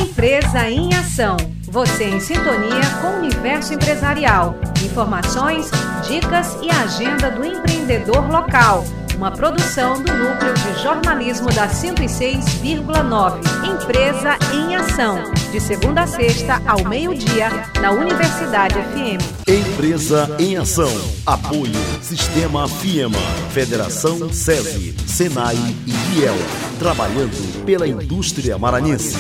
Empresa em Ação. Você em sintonia com o universo empresarial. Informações, dicas e agenda do empreendedor local. Uma produção do Núcleo de Jornalismo da 106,9. Empresa em Ação. De segunda a sexta, ao meio-dia, na Universidade FM. Empresa em Ação. Apoio Sistema FIEMA, Federação SESI, SENAI e IEL. Trabalhando pela indústria maranhense.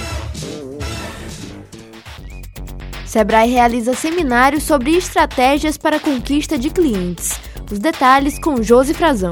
Sebrae realiza seminários sobre estratégias para a conquista de clientes. Os detalhes com Josi Frazão.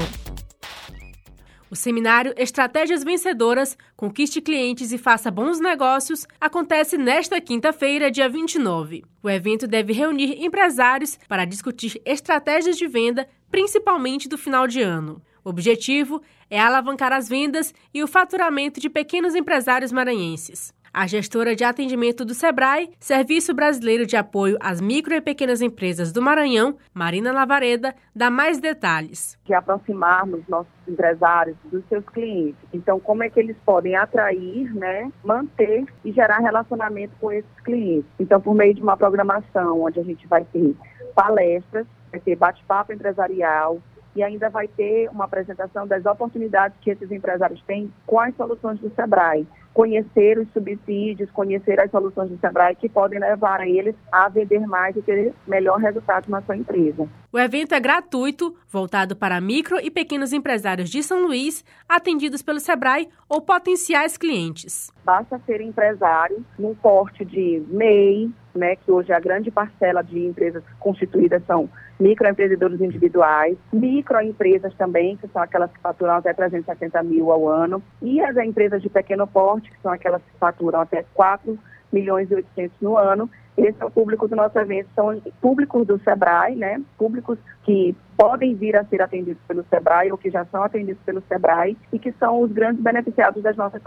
O seminário Estratégias Vencedoras, Conquiste Clientes e Faça Bons Negócios acontece nesta quinta-feira, dia 29. O evento deve reunir empresários para discutir estratégias de venda, principalmente do final de ano. O objetivo é alavancar as vendas e o faturamento de pequenos empresários maranhenses. A gestora de atendimento do Sebrae, Serviço Brasileiro de Apoio às Micro e Pequenas Empresas do Maranhão, Marina Lavareda, dá mais detalhes. De aproximarmos nossos empresários dos seus clientes. Então, como é que eles podem atrair, manter e gerar relacionamento com esses clientes? Então, por meio de uma programação onde a gente vai ter palestras, vai ter bate-papo empresarial, e ainda vai ter uma apresentação das oportunidades que esses empresários têm com as soluções do Sebrae. Conhecer os subsídios, conhecer as soluções do Sebrae que podem levar a eles a vender mais e ter melhor resultado na sua empresa. O evento é gratuito, voltado para micro e pequenos empresários de São Luís, atendidos pelo Sebrae ou potenciais clientes. Basta ser empresário num porte de MEI, que hoje a grande parcela de empresas constituídas são microempreendedores individuais, microempresas também, que são aquelas que faturam até 370 mil ao ano, e as empresas de pequeno porte, que são aquelas que faturam até 4 milhões e 800 no ano. Esse é o público do nosso evento, são públicos do Sebrae, públicos que podem vir a ser atendidos pelo Sebrae ou que já são atendidos pelo Sebrae e que são os grandes beneficiados das nossas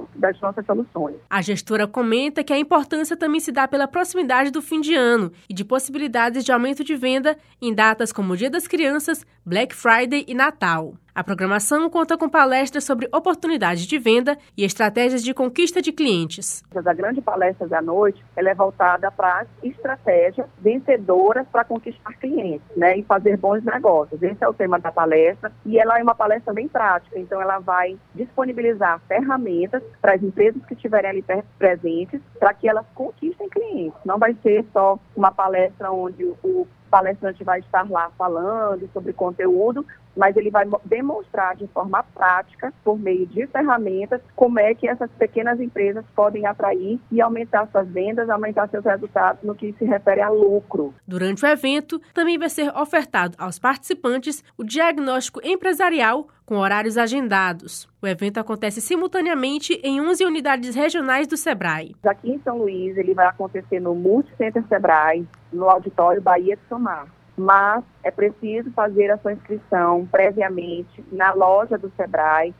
soluções. A gestora comenta que a importância também se dá pela proximidade do fim de ano e de possibilidades de aumento de venda em datas como o Dia das Crianças, Black Friday e Natal. A programação conta com palestras sobre oportunidades de venda e estratégias de conquista de clientes. A grande palestra da noite ela é voltada para as estratégias vencedoras para conquistar clientes, e fazer bons negócios. Esse é o tema da palestra e ela é uma palestra bem prática, então ela vai disponibilizar ferramentas para as empresas que estiverem ali presentes para que elas conquistem clientes. Não vai ser só uma palestra onde o palestrante vai estar lá falando sobre conteúdo, mas ele vai demonstrar de forma prática, por meio de ferramentas, como é que essas pequenas empresas podem atrair e aumentar suas vendas, aumentar seus resultados no que se refere a lucro. Durante o evento, também vai ser ofertado aos participantes o diagnóstico empresarial com horários agendados. O evento acontece simultaneamente em 11 unidades regionais do Sebrae. Aqui em São Luís, ele vai acontecer no Multicenter Sebrae, no auditório Bahia de São Marcos. Mas é preciso fazer a sua inscrição previamente na loja do Sebrae,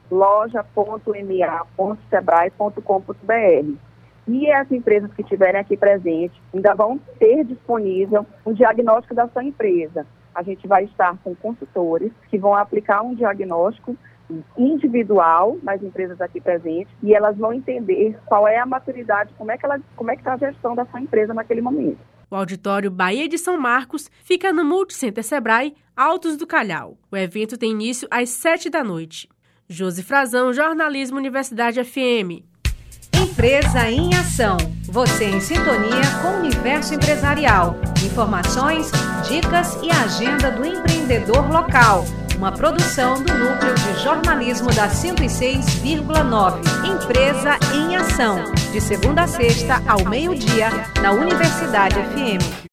loja.ma.sebrae.com.br. E as empresas que estiverem aqui presentes ainda vão ter disponível um diagnóstico da sua empresa. A gente vai estar com consultores que vão aplicar um diagnóstico individual nas empresas aqui presentes e elas vão entender qual é a maturidade, como é que está a gestão da sua empresa naquele momento. O auditório Bahia de São Marcos fica no Multicenter Sebrae, Altos do Calhau. O evento tem início às 7 da noite. Josi Frazão, Jornalismo Universidade FM. Empresa em Ação. Você em sintonia com o universo empresarial. Informações, dicas e agenda do empreendedor local. Uma produção do Núcleo de Jornalismo da 106,9. Empresa em Ação. De segunda a sexta, ao meio-dia, na Universidade FM.